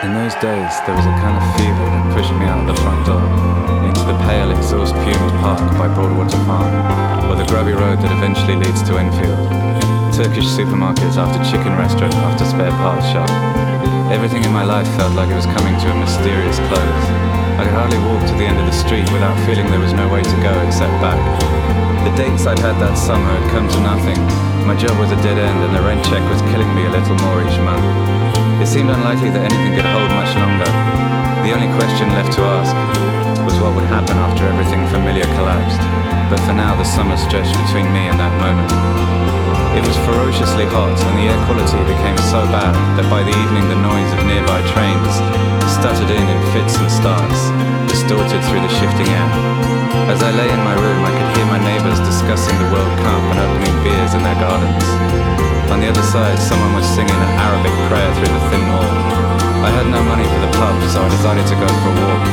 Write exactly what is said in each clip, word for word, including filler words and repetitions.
In those days, there was a kind of fever that pushed me out of the front door, into the pale, exhaust-fumed park by Broadwater Farm, or the grubby road that eventually leads to Enfield. Turkish supermarkets after chicken restaurant after spare parts shop. Everything in my life felt like it was coming to a mysterious close. I could hardly walk to the end of the street without feeling there was no way to go except back. The dates I'd had that summer had come to nothing. My job was a dead end and the rent check was killing me a little more each month. It seemed unlikely that anything could hold much longer. The only question left to ask was what would happen after everything familiar collapsed. But for now, the summer stretched between me and that moment. It was ferociously hot, and the air quality became so bad that by the evening the noise of nearby trains stuttered in in fits and starts, distorted through the shifting air. As I lay in my room, I could hear my neighbours discussing the World Cup and opening beers in their gardens. On the other side, someone was singing an Arabic prayer through the thin wall. I had no money for the pub, so I decided to go for a walk.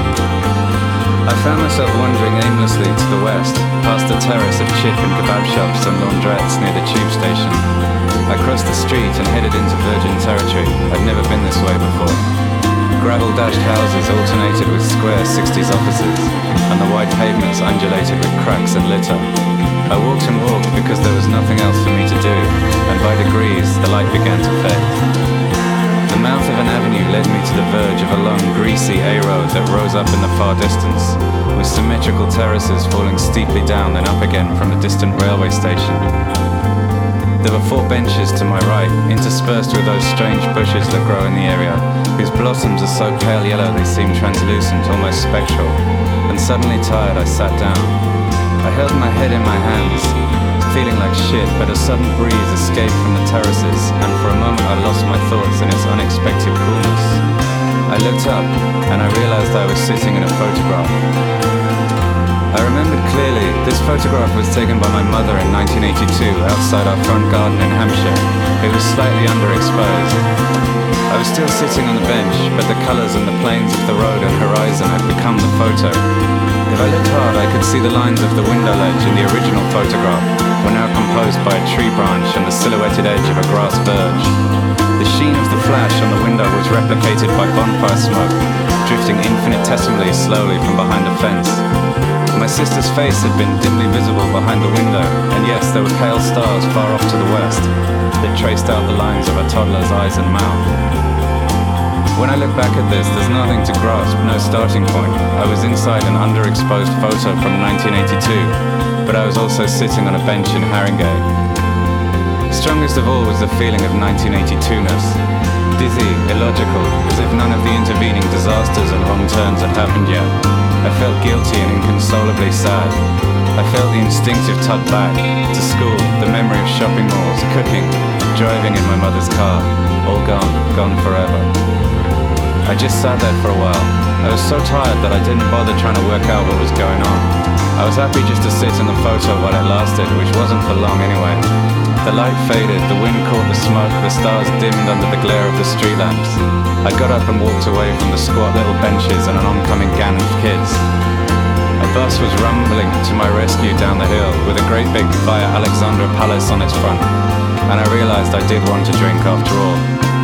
I found myself wandering aimlessly to the west, past a terrace of chip and kebab shops and laundrettes near the tube station. I crossed the street and headed into virgin territory. I'd never been this way before. Gravel-dashed houses alternated with square sixties offices, and the white pavements undulated with cracks and litter. I walked and walked because there was nothing else for me to do, and by degrees the light began to fade. The mouth of an avenue led me to the verge of a long, greasy A-road that rose up in the far distance, with symmetrical terraces falling steeply down and up again from a distant railway station. There were four benches to my right, interspersed with those strange bushes that grow in the area, whose blossoms are so pale yellow they seem translucent, almost spectral. And suddenly tired, I sat down. I held my head in my hands, feeling like shit, but a sudden breeze escaped from the terraces, and for a moment I lost my thoughts in its unexpected coolness. I looked up, and I realized I was sitting in a photograph. I remembered clearly, this photograph was taken by my mother in nineteen eighty-two outside our front garden in Hampshire. It was slightly underexposed. I was still sitting on the bench, but the colours and the planes of the road and horizon had become the photo. If I looked hard, I could see the lines of the window ledge in the original photograph were now composed by a tree branch and the silhouetted edge of a grass verge. The sheen of the flash on the window was replicated by bonfire smoke, drifting infinitesimally slowly from behind a fence. My sister's face had been dimly visible behind the window, and yes, there were pale stars far off to the west that traced out the lines of a toddler's eyes and mouth. When I look back at this, there's nothing to grasp, no starting point. I was inside an underexposed photo from nineteen eighty-two, but I was also sitting on a bench in Haringey. Strongest of all was the feeling of nineteen eighty-two-ness. Dizzy, illogical, as if none of the intervening disasters and wrong turns had happened yet. I felt guilty and inconsolably sad. I felt the instinctive tug back to school, the memory of shopping malls, cooking, driving in my mother's car, all gone, gone forever. I just sat there for a while. I was so tired that I didn't bother trying to work out what was going on. I was happy just to sit in the photo while it lasted, which wasn't for long anyway. The light faded, the wind caught the smoke, the stars dimmed under the glare of the street lamps. I got up and walked away from the squat little benches and an oncoming gang of kids. A bus was rumbling to my rescue down the hill with a great big Via Alexandra Palace on its front, and I realized I did want to drink after all.